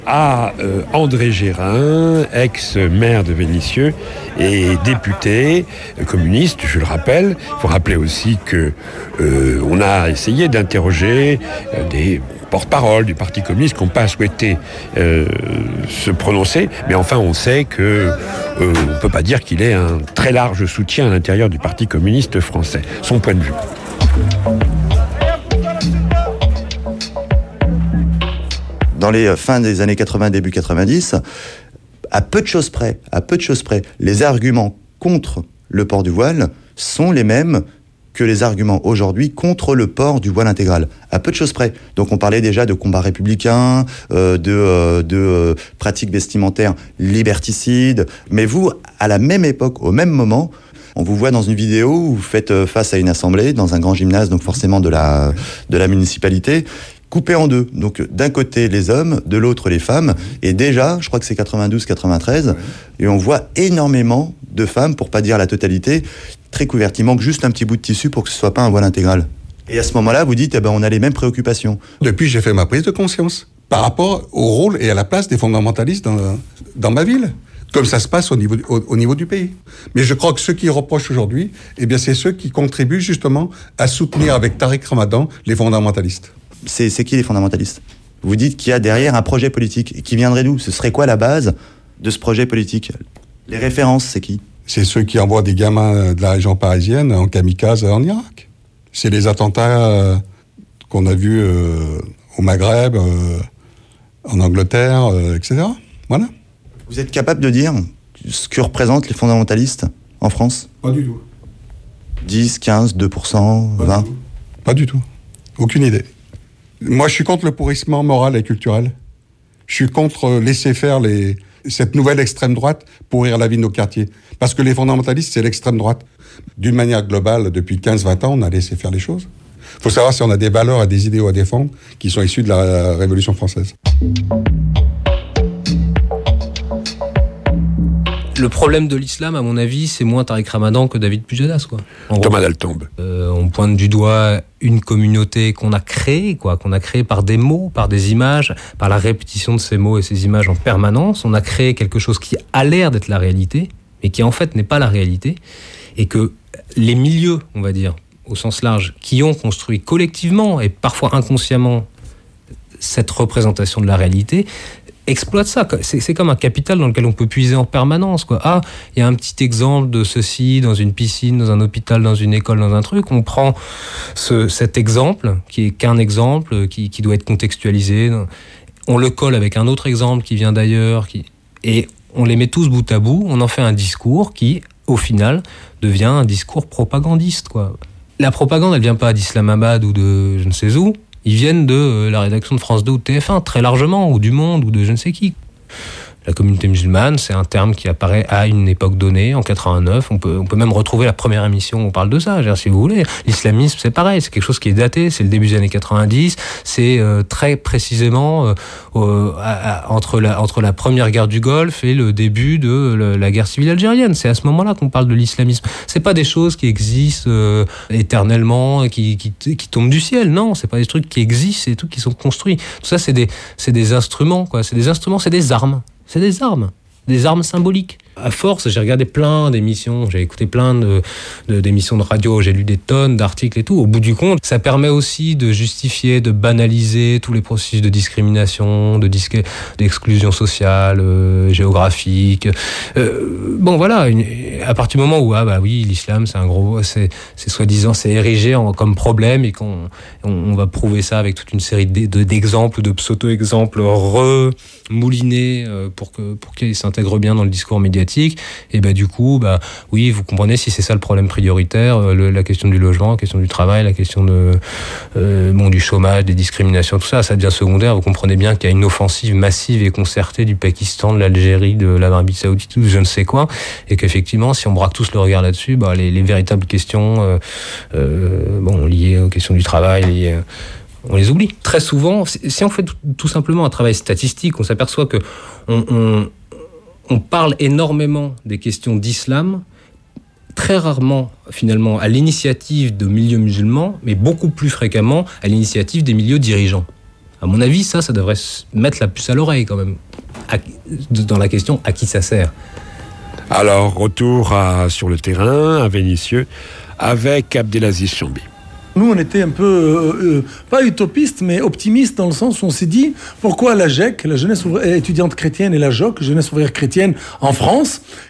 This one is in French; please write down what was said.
à André Gérin, ex-maire de Vénissieux et député communiste, je le rappelle. Il faut rappeler aussi que on a essayé d'interroger des porte-parole du Parti communiste qui n'ont pas souhaité se prononcer, mais enfin on sait que on ne peut pas dire qu'il ait un très large soutien à l'intérieur du Parti communiste français. Son point de vue. Dans les fins des années 80, début 90, à peu de choses près, les arguments contre le port du voile sont les mêmes que les arguments aujourd'hui contre le port du voile intégral, à peu de choses près. Donc on parlait déjà de combats républicains, de pratiques vestimentaires liberticides, mais vous, à la même époque, au même moment, on vous voit dans une vidéo où vous faites face à une assemblée, dans un grand gymnase, donc forcément de la municipalité, coupé en deux. Donc d'un côté les hommes, de l'autre les femmes, et déjà, je crois que c'est 92-93, et on voit énormément de femmes, pour pas dire la totalité, très couvertes. Il manque juste un petit bout de tissu pour que ce soit pas un voile intégral. Et à ce moment-là, vous dites, on a les mêmes préoccupations. Depuis, j'ai fait ma prise de conscience par rapport au rôle et à la place des fondamentalistes dans ma ville, comme ça se passe au niveau du pays. Mais je crois que ceux qui reprochent aujourd'hui, c'est ceux qui contribuent justement à soutenir avec Tariq Ramadan les fondamentalistes. C'est qui les fondamentalistes ? Vous dites qu'il y a derrière un projet politique. Et qui viendrait d'où ? Ce serait quoi la base de ce projet politique ? Les références, c'est qui ? C'est ceux qui envoient des gamins de la région parisienne en kamikaze en Irak. C'est les attentats qu'on a vus au Maghreb, en Angleterre, etc. Voilà. Vous êtes capable de dire ce que représentent les fondamentalistes en France ? Pas du tout. 10, 15, 2%, 20 ? Pas du tout. Aucune idée. Moi, je suis contre le pourrissement moral et culturel. Je suis contre laisser faire cette nouvelle extrême droite pourrir la vie de nos quartiers. Parce que les fondamentalistes, c'est l'extrême droite. D'une manière globale, depuis 15-20 ans, on a laissé faire les choses. Il faut savoir si on a des valeurs et des idéaux à défendre qui sont issus de la Révolution française. Le problème de l'islam, à mon avis, c'est moins Tariq Ramadan que David Pujadas, quoi. Thomas Daltombe. On pointe du doigt une communauté qu'on a créée par des mots, par des images, par la répétition de ces mots et ces images en permanence. On a créé quelque chose qui a l'air d'être la réalité, mais qui en fait n'est pas la réalité. Et que les milieux, on va dire, au sens large, qui ont construit collectivement et parfois inconsciemment cette représentation de la réalité, exploite ça. C'est comme un capital dans lequel on peut puiser en permanence, quoi. Ah, il y a un petit exemple de ceci dans une piscine, dans un hôpital, dans une école, dans un truc. On prend cet exemple, qui est qu'un exemple, qui doit être contextualisé. On le colle avec un autre exemple qui vient d'ailleurs, et on les met tous bout à bout. On en fait un discours qui, au final, devient un discours propagandiste, quoi. La propagande, elle vient pas d'Islamabad ou de je ne sais où. Ils viennent de la rédaction de France 2 ou de TF1, très largement, ou du Monde, ou de je ne sais qui. La communauté musulmane, c'est un terme qui apparaît à une époque donnée, en 89. On peut même retrouver la première émission où on parle de ça, si vous voulez. L'islamisme, c'est pareil, c'est quelque chose qui est daté, c'est le début des années 90. C'est très précisément entre la première guerre du Golfe et le début de la guerre civile algérienne. C'est à ce moment-là qu'on parle de l'islamisme. C'est pas des choses qui existent éternellement, qui tombent du ciel. Non, c'est pas des trucs qui existent, c'est des trucs qui sont construits. Tout ça, c'est des instruments, quoi. C'est des instruments, c'est des armes. C'est des armes symboliques. À force, j'ai regardé plein d'émissions, j'ai écouté plein d'émissions de radio, j'ai lu des tonnes d'articles et tout. Au bout du compte, ça permet aussi de justifier, de banaliser tous les processus de discrimination, d'exclusion sociale, géographique. Bon, voilà, à partir du moment où, l'islam, c'est soi-disant, c'est érigé comme problème et qu'on va prouver ça avec toute une série d'exemples, de pseudo-exemples remoulinés pour qu'ils s'intègrent bien dans le discours médiatique. Et du coup, oui, vous comprenez, si c'est ça le problème prioritaire, la question du logement, la question du travail, la question du chômage, des discriminations, tout ça, ça devient secondaire. Vous comprenez bien qu'il y a une offensive massive et concertée du Pakistan, de l'Algérie, de l'Arabie Saoudite, ou je ne sais quoi, et qu'effectivement, si on braque tous le regard là-dessus, les véritables questions liées aux questions du travail, on les oublie. Très souvent, si on fait tout simplement un travail statistique, on s'aperçoit que on parle énormément des questions d'islam, très rarement, finalement, à l'initiative de milieux musulmans, mais beaucoup plus fréquemment à l'initiative des milieux dirigeants. À mon avis, ça devrait mettre la puce à l'oreille quand même, dans la question à qui ça sert. Alors, retour sur le terrain, à Vénissieux, avec Abdelaziz Chambi. Nous, on était un peu, pas utopiste, mais optimiste dans le sens où on s'est dit, pourquoi la GEC, la Jeunesse étudiante chrétienne, et la JOC, Jeunesse ouvrière chrétienne, en France,